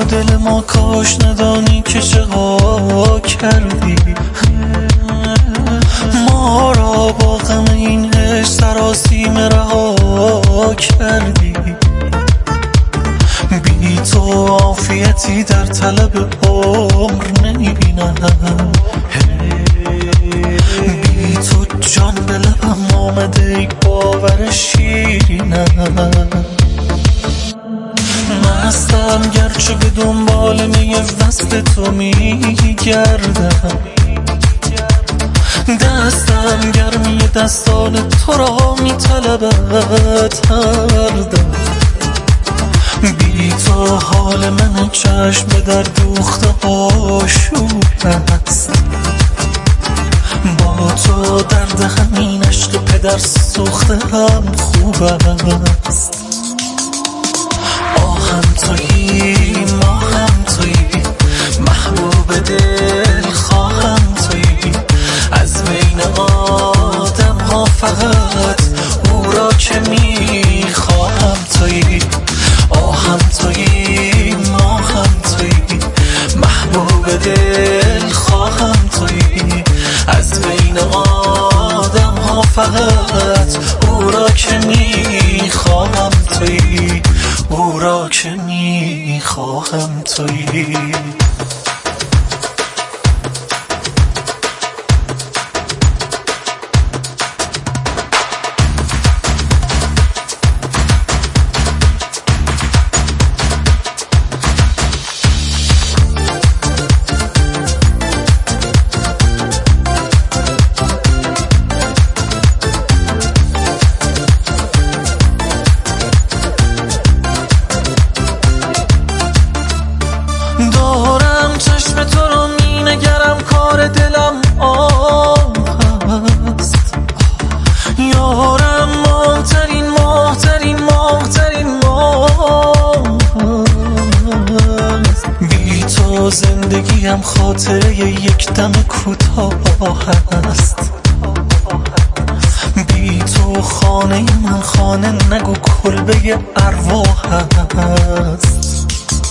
دل ما کاش ندانی که چقا کردی ما را با غم این عشق سراسیمه رها کردی بی تو عافیتی در طلب عمر نمیبینم بی تو جان به لبم آمده ای باور شیرینم مستم گرچه به دنبال می وصل تو میگردم دستم گرمی دستان تو را میطلبد هر دم بی تو حال من چشم در دوخته آشوب است با تو درد همین عشق پدر سوخته هم خوب است آهم تویی ماهم تویی محبوب دل خواهم تویی از بین آدم ها فقط او را که میخواهم تویی آهم تویی ماهم تویی محبوب دل خواهم تویی از بین آدم ها فقط او را که میخواهم تویی او را که میخواهم تویی دارم چشم تو رو می نگرم کار دلم آه هست یارم ماهترین ماهترین ماهترین ماه هست بی تو زندگیم خاطره یک دم کوتاه هست بی تو خانه من خانه نگو کلبه ارواح هست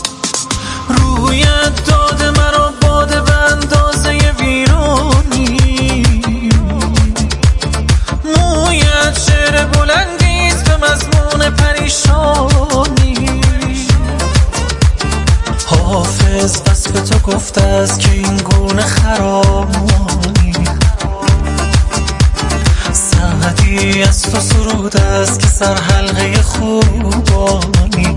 رویت داده مرا باده به اندازه ویرانی مویت شعر بلندیست به مضمون پریشانی حافظ وصف تو گفته است که این گونه خرامی سعدی از تو سرود است که سرحلقه خوبانی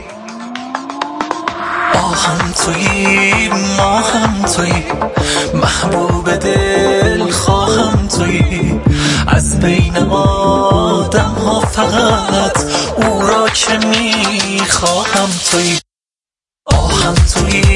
آهم تویی ماهم تویی محبوب دل خواهم تویی از بین آدم ها فقط او را که میخواهم تویی آهم تویی